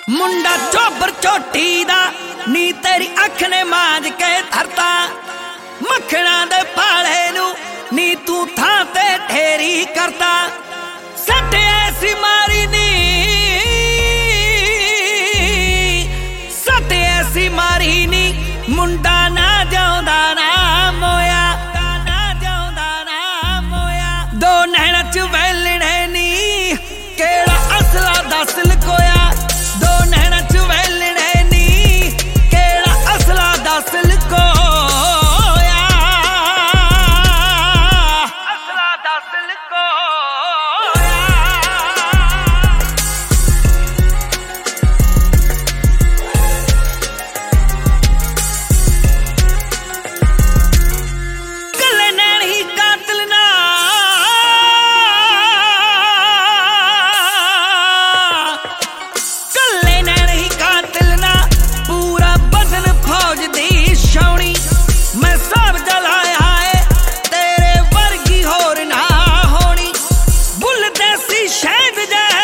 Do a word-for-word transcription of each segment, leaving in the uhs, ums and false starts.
मुंडा चोबर चोटी दा नी तेरी अख ने मांज के धरता मखणा दे पाले नू नी तू थां ते ठेरी करता सट ऐसी मारी नी सट ऐसी मारी नी मुंडा ना जाउंदा ना मोया ना जाउंदा ना मोया दो नैना च वेलणे नी केड़ा असला दस लकोया दो नैना च वेलणे नी केड़ा असला दस लकोया असला दस लकोया कल्ले नैन ही कातिल ना कल्ले नैन ही कातिल ना पूरा बदन फौज दी छौनी मैं सब जलाया है तेरे वर्गी होर ना होनी बुल देसी शहद जै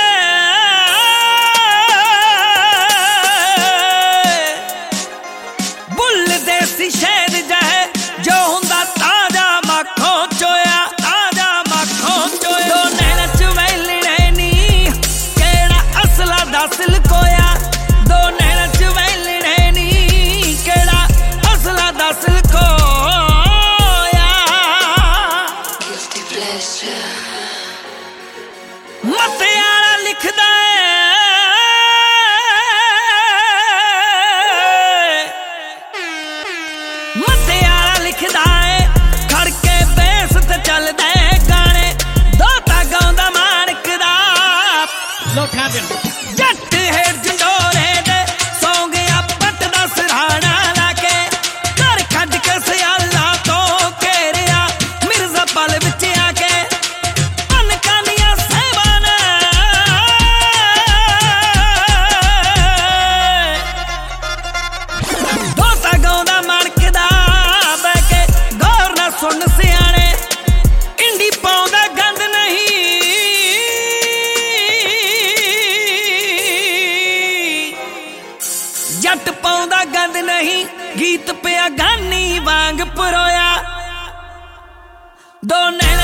बुल देसी शहद जै जो हुंदा ताजा मक्खों चोया ताजा मक्खों चोया दो नैना च वेलणे नी केड़ा असला दस लकोया दो नैना च वेलणे नी केड़ा असला दस लकोया Guilty pleasure. मते आला लिखदा मते आला लिखदा है खड़के बेस ते चलदे गाने दोता गाउंदा माणक दा लोखां दे जट हेठ जंडोरे दे सौ गया पट दा सराहना लाके घर खड्ड के सियाला तो घेरिया मिर्जा पल विच आके अनकां दियां सैवान दोता गाउंदा माणक दा बह के गौर ना सुन सियाणे इंडी पाउंदा गंद नहीं जट पाउंदा गंद नहीं गीत पिया गानी वांग परोया दो नैना